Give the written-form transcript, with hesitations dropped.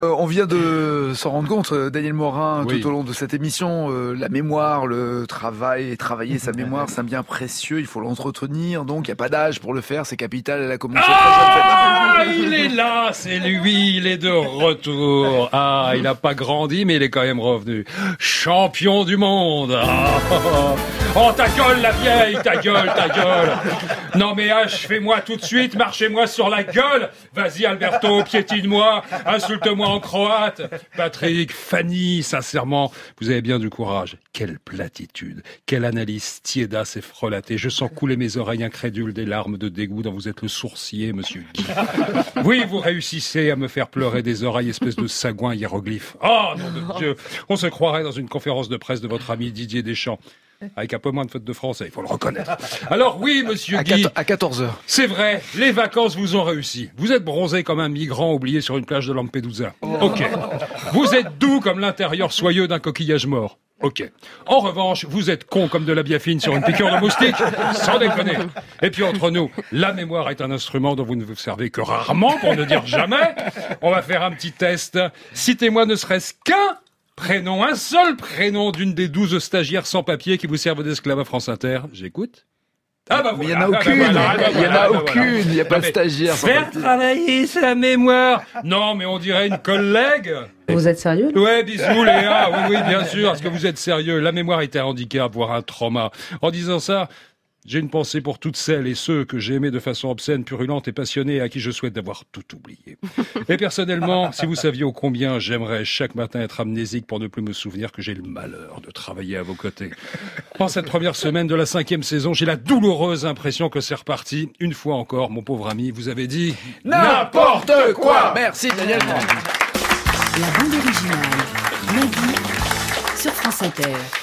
On vient de s'en rendre compte, Daniel Morin, Oui. tout au long de cette émission, la mémoire, le travail, travailler sa mémoire, c'est un bien précieux, il faut l'entretenir, donc il n'y a pas d'âge pour le faire, c'est capital, elle a commencé très Ah, jeune. il est là, c'est lui, il est de retour. Ah, il n'a pas grandi, mais il est quand même revenu. Champion du monde. Ah, oh, ta gueule, la vieille, ta gueule. Non mais achevez-moi tout de suite, marchez-moi sur la gueule. Vas-y Alberto, piétine-moi, insulte-moi en croate. Patrick, Fanny, sincèrement, vous avez bien du courage. Quelle platitude, quelle analyse tiédasse et frelatée. Je sens couler mes oreilles incrédules des larmes de dégoût dont vous êtes le sourcier, monsieur Guy. Oui, vous réussissez à me faire pleurer des oreilles, espèce de sagouin hiéroglyphe. Oh, nom de Dieu, on se croirait dans une conférence de presse de votre ami Didier Deschamps. Avec un peu moins de fautes de français, il faut le reconnaître. Alors oui, monsieur Guy, À 14h. c'est vrai, les vacances vous ont réussi. Vous êtes bronzé comme un migrant oublié sur une plage de Lampedusa. Ok. Vous êtes doux comme l'intérieur soyeux d'un coquillage mort. Ok. En revanche, vous êtes con comme de la biafine sur une piqûre de moustique. Sans déconner. Et puis entre nous, la mémoire est un instrument dont vous ne vous servez que rarement, pour ne dire jamais. On va faire un petit test. Citez-moi ne serait-ce qu'un prénom, un seul prénom d'une des 12 stagiaires sans papier qui vous servent d'esclave à France Inter. J'écoute. Ah bah Mais il voilà, n'y en a aucune, il n'y en a voilà. aucune, il n'y a pas Non, de mais stagiaire. sans Faire papier. travailler sa mémoire. Non, mais on dirait une collègue. Vous êtes sérieux? Ouais, bisous Léa. Oui, bien sûr. Est-ce que vous êtes sérieux? La mémoire est un handicap, voire un trauma. En disant ça, j'ai une pensée pour toutes celles et ceux que j'ai aimés de façon obscène, purulente et passionnée, et à qui je souhaite d'avoir tout oublié. Et personnellement, si vous saviez ô combien j'aimerais chaque matin être amnésique pour ne plus me souvenir que j'ai le malheur de travailler à vos côtés. En cette première semaine de la 5e saison, j'ai la douloureuse impression que c'est reparti. Une fois encore, mon pauvre ami, vous avez dit N'importe quoi. Merci Daniel Morin. La bande originale, Maggie, sur France Inter.